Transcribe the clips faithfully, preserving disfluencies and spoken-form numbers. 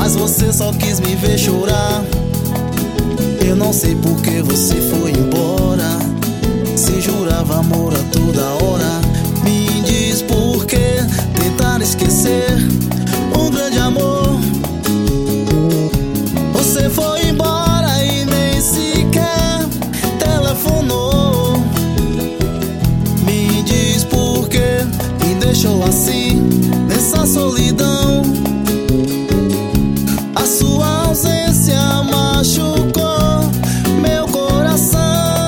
mas você só quis me ver chorar. Eu não sei por que você foi embora, se jurava amor a toda hora. Me diz por que tentar esquecer um grande amor. Você foi embora e nem sequer telefonou. Me diz por que me deixou assim, nessa solidão. A sua ausência machucou meu coração.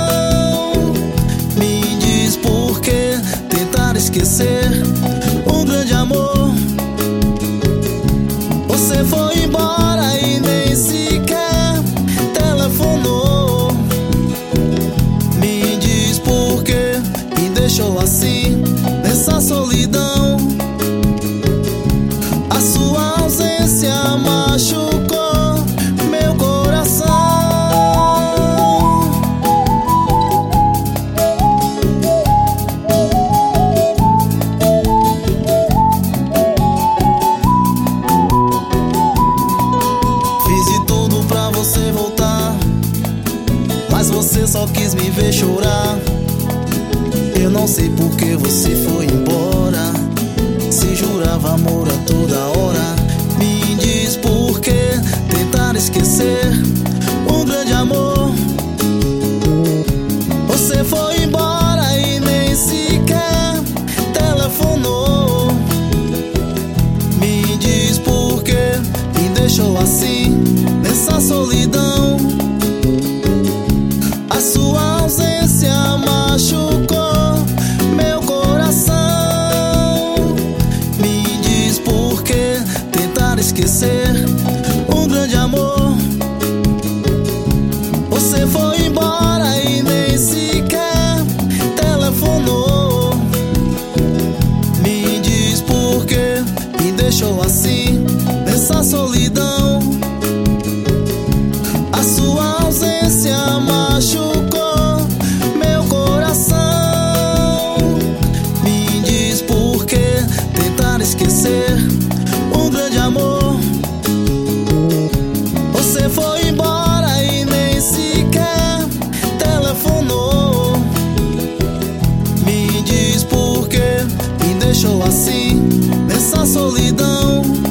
Me diz por que tentar esquecer um grande amor. Você foi embora e nem sequer telefonou. Me diz por que me deixou assim, nessa solidão. A sua ausência machucou meu coração. Fiz de tudo pra você voltar, mas você só quis me ver chorar. Eu não sei por que você foi embora, se jurava amor a toda hora. Me diz por que tentar esquecer um grande amor. Você foi embora e nem sequer telefonou. Me diz por que me deixou assim, nessa solidão. A sua ausência machucou meu coração. Me diz por que tentar esquecer um grande amor. Você foi embora e nem sequer telefonou. Me diz por que me deixou assim, nessa solidão. A sua ausência machucou meu coração. Me diz por que tentar esquecer um grande amor. Você foi embora e nem sequer telefonou. Me diz por que me deixou assim, nessa solidão.